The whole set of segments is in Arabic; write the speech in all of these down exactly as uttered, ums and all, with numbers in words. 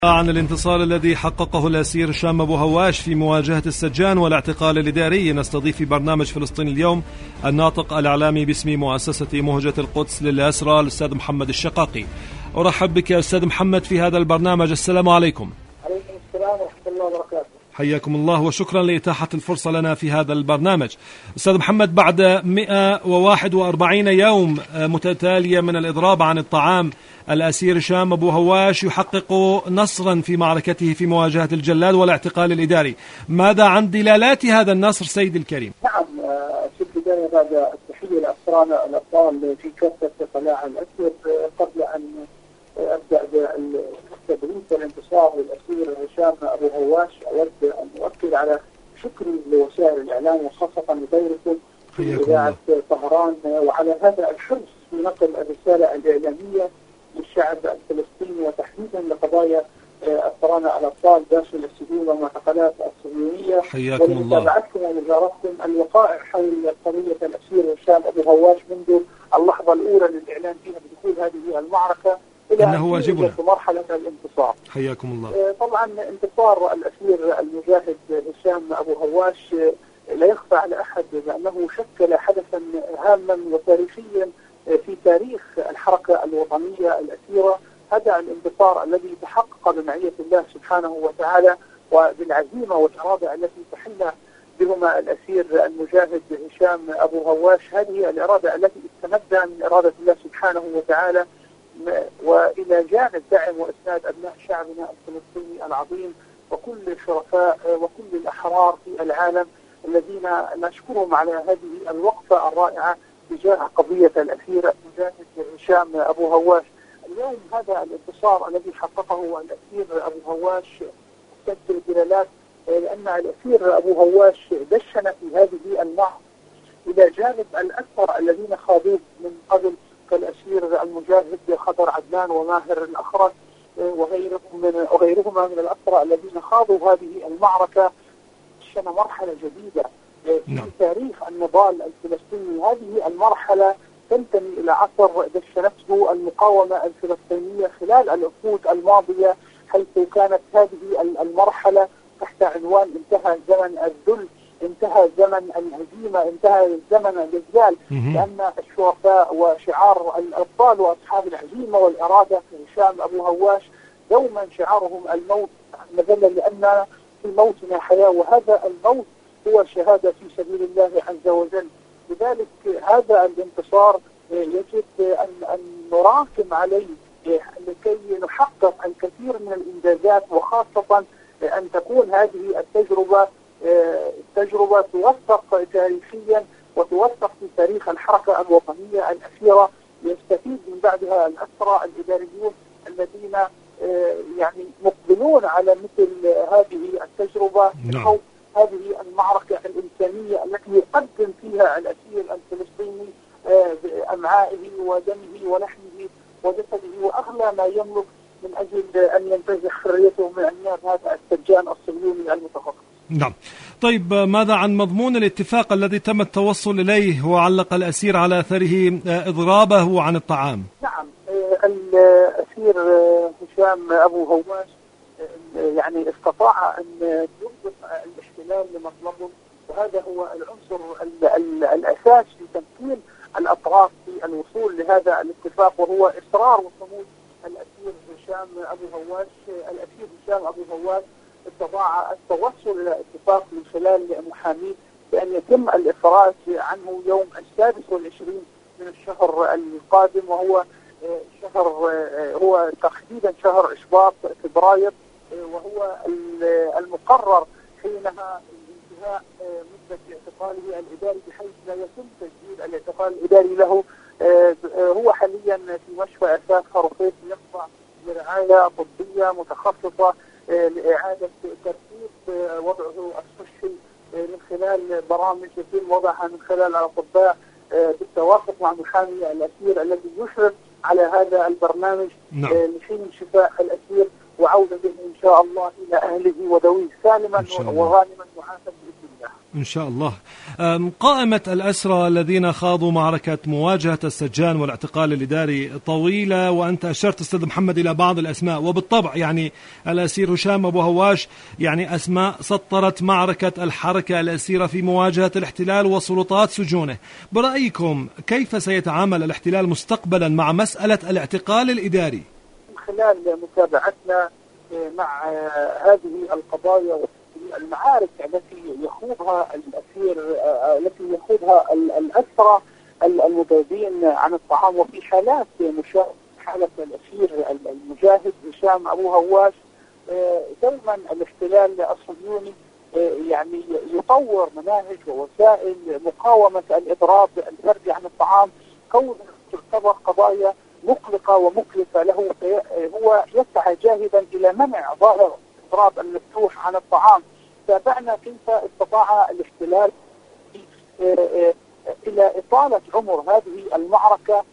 عن الانتصار الذي حققه الأسير هشام أبو هواش في مواجهة السجان والاعتقال الإداري، نستضيف في برنامج فلسطين اليوم الناطق الإعلامي باسم مؤسسة مهجة القدس للأسرى الأستاذ محمد الشقاقي. أرحب بك يا أستاذ محمد في هذا البرنامج. السلام عليكم. عليكم السلام ورحمة الله وبركاته. حياكم الله وشكرا لإتاحة الفرصة لنا في هذا البرنامج. أستاذ محمد، بعد مئة وواحد وأربعين يوم متتالية من الإضراب عن الطعام، الأسير هشام أبو هواش يحقق نصرا في معركته في مواجهة الجلاد والاعتقال الإداري. ماذا عن دلالات هذا النصر سيد الكريم؟ نعم، في البداية بعد التحية لأسرانا الأبطال في كافة قلاع الأسر، قبل أن أبدأ بالتبريد والانتصار للأسير هشام أبو هواش، أود أن أؤكد على شكري لوسائل الإعلام وخاصة لديركم في إذاعة طهران، وعلى هذا الحرص في نقل الرسالة الإعلامية للشعب الفلسطيني وتحديدا لقضايا أسرانا الأبطال داخل السجون والمعتقلات الصهيونية، حياكم الله. ولمتابعتكم ومزارتكم الوقائع حول قضية الأسير هشام أبو هواش منذ اللحظة الأولى للإعلان فيها بدخول هذه المعركة إلى أنه واجبنا في مرحلة الانتصار. حياكم الله. طبعا انتصار الأسير المجاهد هشام أبو هواش لا يخفى على أحد بأنه شكل حدثا هاما وتاريخيا في تاريخ الحركة الوطنية الأسيرة. هذا الانتصار الذي تحقق بمعية الله سبحانه وتعالى وبالعزيمة والإرادة التي تحلى بهما الأسير المجاهد هشام أبو هواش، هذه الإرادة التي استمدها من إرادة الله سبحانه وتعالى، وإلى جانب دعم وإسناد أبناء شعبنا الفلسطيني العظيم وكل الشرفاء وكل الأحرار في العالم الذين نشكرهم على هذه الوقفة الرائعة تجاه قضية الأسير المجاهد هشام أبو هواش. اليوم هذا الانتصار الذي حققه الأسير أبو هواش يشكل دلالات، لأن الأسير أبو هواش دشن في هذه المعركة إلى جانب الأسرى الذين خاضوه من قبل كالأسير المجاهد خضر عدنان وماهر الأخرس وغيرهم من وغيرهما من الأسرى الذين خاضوا هذه المعركة. دشن مرحلة جديدة في تاريخ النضال الفلسطيني. هذه المرحلة تنتمي إلى عصر دشنته المقاومة الفلسطينية خلال العقود الماضية، حيث كانت هذه المرحلة تحت عنوان انتهى زمن الذل، انتهى زمن الهزيمة، انتهى زمن الإذلال، لأن الشرفاء وشعار الأبطال وأصحاب العزيمة والإرادة هشام أبو هواش دوما شعارهم الموت مذلة، لأن في موتنا حياة، وهذا الموت هو شهادة في سبيل الله عز وجل. لذلك هذا الانتصار يجب أن, أن نراكم عليه لكي نحقق الكثير من الإنجازات، وخاصة أن تكون هذه التجربة تجربة توثق تاريخيا وتوثق في تاريخ الحركة الوطنية الأسيرة، يستفيد من بعدها الأسرى الإداريون الذين يعني مقبلون على مثل هذه التجربة بخوف هذه المعركة الإنسانية التي يقدم فيها الأسير الفلسطيني بأمعائه ودمه ولحمه وجسده وأغلى ما يملك من أجل أن ينتزع حريته من أنياب هذا السجان الصهيوني المتخصص. نعم. طيب، ماذا عن مضمون الاتفاق الذي تم التوصل إليه وعلق الأسير على أثره إضرابه عن الطعام؟ نعم، الأسير هشام أبو هواش يعني استطاع أن يضبط الاحتلال لمطلبه، وهذا هو العنصر الأساس في تمكين الأطراف في الوصول لهذا الاتفاق، وهو إصرار وصمود الأسير هشام أبو هواش. الأسير هشام أبو هواش استطاع التوصل إلى اتفاق من خلال محاميه بأن يتم الإفراج عنه يوم السادس والعشرين من الشهر القادم، وهو شهر هو تحديدا شهر إشباط فبراير، وهو المقرر حينها انتهاء مدة اعتقاله الإداري، بحيث لا يتم تجديد الاعتقال الإداري له. هو حاليا في مشفى أساس خرطيم يخضع لرعاية طبية متخصصة لإعادة ترتيب وضعه الصحي من خلال برامج يتم وضعها من خلال الأطباء بالتوافق مع محامي الأسير الذي يشرف على هذا البرنامج. نعم. لحين شفاء الأسير وعودته إن شاء الله إلى أهله وذويه سالما وغانما معافى بإذن الله. إن شاء الله. قائمة الأسرى الذين خاضوا معركة مواجهة السجان والاعتقال الإداري طويلة، وأنت أشرت أستاذ محمد إلى بعض الأسماء، وبالطبع يعني الأسير هشام أبو هواش يعني أسماء سطرت معركة الحركة الأسيرة في مواجهة الاحتلال وسلطات سجونه. برأيكم كيف سيتعامل الاحتلال مستقبلا مع مسألة الاعتقال الإداري؟ من خلال متابعتنا مع هذه القضايا المعارك التي يخوضها الأسير التي يخوضها الأسرى المذابين عن الطعام، وفي حالات مشابهة حالة الأسير المجاهد هشام أبو هواش، دوما الاحتلال الصهيوني يعني يطور مناهج ووسائل مقاومة الإضراب الفردي عن الطعام، كونها تعتبر قضايا مقلقة ومكلفة له. هو يسعى جاهدا إلى منع ظاهرة الإضراب المفتوح عن الطعام. تابعنا كيف استطاع الاحتلال إلى إطالة عمر هذه المعركة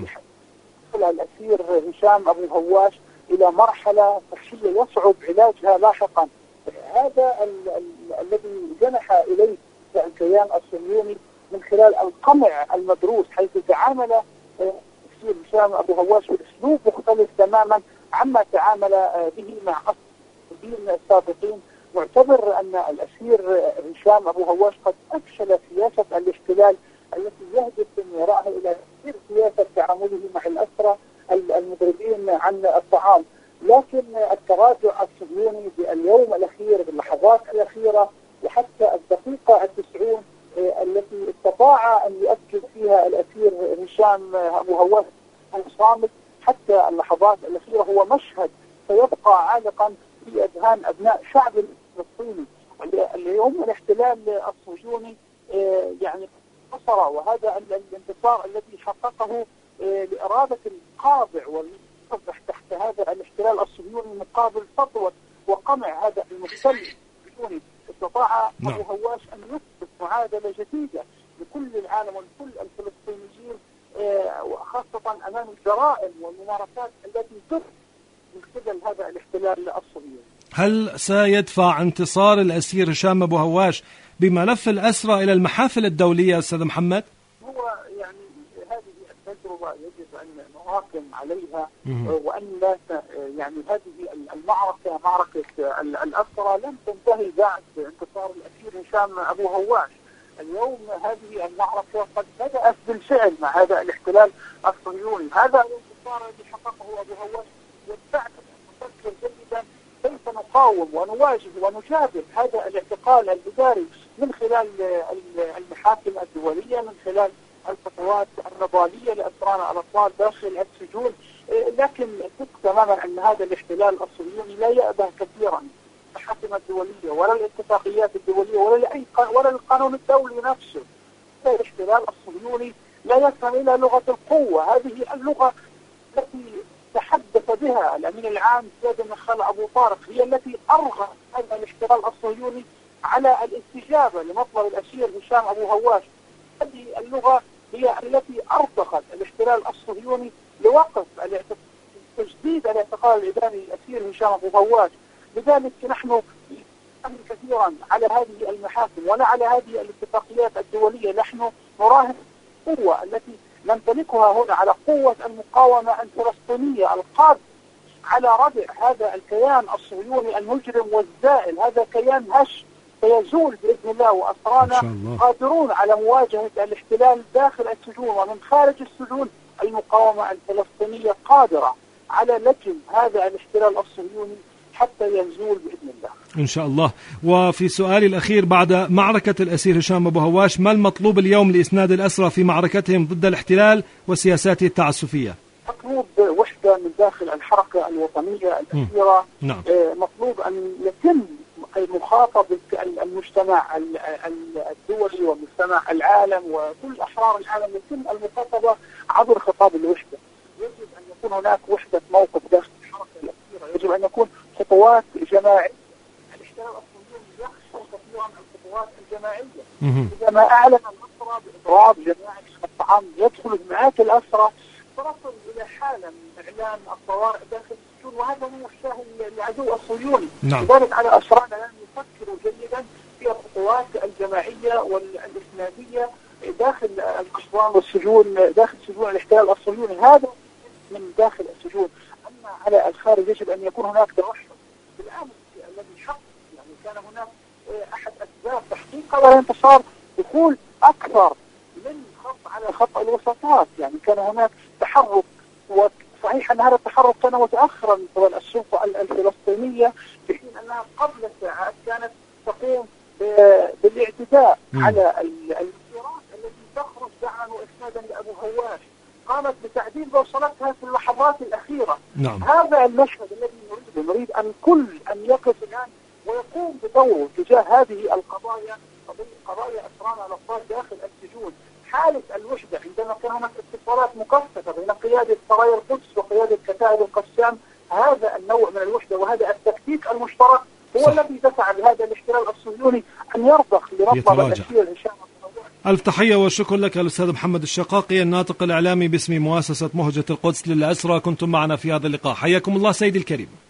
الأسير هشام أبو هواش إلى مرحلة صحية يصعب علاجها لاحقا. هذا الذي جنح إليه الكيان الصهيوني من خلال القمع المدروس، حيث تعامل الأسير هشام أبو هواش بأسلوب مختلف تماما عما تعامل به مع الصهيونيين السابقين، معتبر أن الأسير هشام أبو هواش قد أفشل سياسة الاحتلال التي يهدف من وراءها إلى تغيير سياسة تعامله مع الأسرى المضربين عن الطعام. لكن التراجع الصهيوني باليوم الأخير باللحظات الأخيرة وحتى الدقيقة التسعون التي استطاع أن يؤكد فيها الأسير هشام أبو هواش صامت حتى اللحظات الأخيرة، هو مشهد سيبقى عالقا في أذهان أبناء شعب الفلسطيني. اليوم الاحتلال الصهيوني يعني انتصر، وهذا الانتصار الذي حققه لإرادة القاضع والمصبح تحت هذا الاحتلال الصهيوني مقابل سطوة وقمع هذا المحتل الصهيوني. استطاع أبو هواش أن يثبت معادلة جديدة لكل العالم ولكل الفلسطينيين، وخاصة أمام الجرائم والممارسات التي تثبت من قبل هذا الاحتلال الصهيوني. هل سيدفع انتصار الأسير هشام أبو هواش بملف الأسرى إلى المحافل الدولية أستاذ محمد؟ هو يعني هذه التجربة يجب أن نراكم عليها، وأن لا يعني هذه المعركة معركة الأسرى لم تنتهي بعد انتصار الأسير هشام أبو هواش. اليوم هذه المعركة قد بدأت بالفعل مع هذا الاحتلال الصهيوني. هذا الانتصار الذي حققه أبو هواش يدفعنا أن نفكر جيدا كيف نقاوم ونواجه ونجابه هذا الاعتقال الإداري من خلال المحاكم الدولية، من خلال الخطوات النضالية لأسرانا الأطفال داخل السجون. لكن ثق تماما أن هذا الاحتلال الصهيوني لا يأبه كثيرا المحاكم الدولية ولا الاتفاقيات الدولية ولا لأي ولا القانون الدولي نفسه. الاحتلال الصهيوني لا يفهم إلا لغة القوة، هذه اللغة التي تحدث بها الأمين العام سيد النخال أبو طارق هي التي أرغب هذا الاحتلال الصهيوني على الاستجابة لمطلب الأسير هشام أبو هواش. هذه اللغة هي التي أرتقت الاحتلال الصهيوني لوقف تجديد الاعتقال الإداري الأسير هشام أبو هواش. لذلك نحن نراهن كثيرا على هذه المحاكم ولا على هذه الاتفاقيات الدولية. نحن نراهن القوة التي نمتلكها هنا على قوة المقاومة الفلسطينية القادرة على ردع هذا الكيان الصهيوني المجرم والزائل. هذا كيان هش سيزول بإذن الله، وأسرانا قادرون على مواجهة الاحتلال داخل السجون ومن خارج السجون. المقاومة الفلسطينية قادرة على لجم هذا الاحتلال الصهيوني حتى يزول بإذن الله إن شاء الله. وفي سؤالي الأخير، بعد معركة الأسير هشام أبو هواش ما المطلوب اليوم لإسناد الأسرى في معركتهم ضد الاحتلال وسياساته التعسفية؟ مطلوب وحدة من داخل الحركة الوطنية الأسيرة. نعم. مطلوب أن يتم مخاطبة المجتمع الدولي ومجتمع العالم وكل أحرار العالم، يتم المخاطبة عبر خطاب الوحدة. يجب أن يكون هناك وحدة موقف داخل الحركة الأسيرة، يجب أن يكون خطوات جماعية. الاحتلال الصهيوني يخشى كثيرا الخطوات الجماعية. إذا ما أعلن الأسرى بإضراب جماعي الطعام يدخل جماعات الأسرى تصل إلى حالة من إعلان الطوارئ داخل السجون، وهذا هو الشاهد العدو الصهيوني. نعم. لذلك على أسرانا أن يفكروا جيدا في الخطوات الجماعية الجماعية والإسنادية داخل القسطان والسجون، داخل سجون الاحتلال الصهيوني، هذا من داخل السجون. أما على الخارج يجب أن يكون هناك توحد. بالأمس الذي حق يعني كان هناك أحد أسباب تحقيق هذا الانتصار دخول أكثر من خط على خط الوسطات، يعني كان هناك تحرك، وصحيح أن هذا التحرك كان متأخرا من قبل السلطة الفلسطينية، بحين أنها قبل ساعات كانت تقوم بالاعتداء م. على المسيرات التي تخرج دعما وإسنادا لأبو هواش، قامت بتعديل بوصلتها في اللحظات الأخيرة. نعم. هذا المشهد الذي نريده، نريد أن كل أن يقف الآن ويقوم بدوره تجاه هذه القضايا، قضايا أسرانا الأطفال داخل السجون. حالة الوحدة عندما كان هناك اتصالات مكثفة بين قيادة سرايا القدس وقيادة كتائب القسام، هذا النوع من الوحدة وهذا التكتيك المشترك هو صح. الذي دفع بهذا الاحتلال الصهيوني أن يرضخ لمطلب الأسير هشام. ألف تحية والشكر لك الأستاذ محمد الشقاقي، الناطق الإعلامي باسم مؤسسة مهجة القدس للأسرى، كنتم معنا في هذا اللقاء. حياكم الله سيدي الكريم.